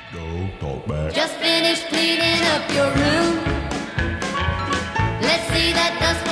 Go talk back. Just finished cleaning up your room. Let's see that dust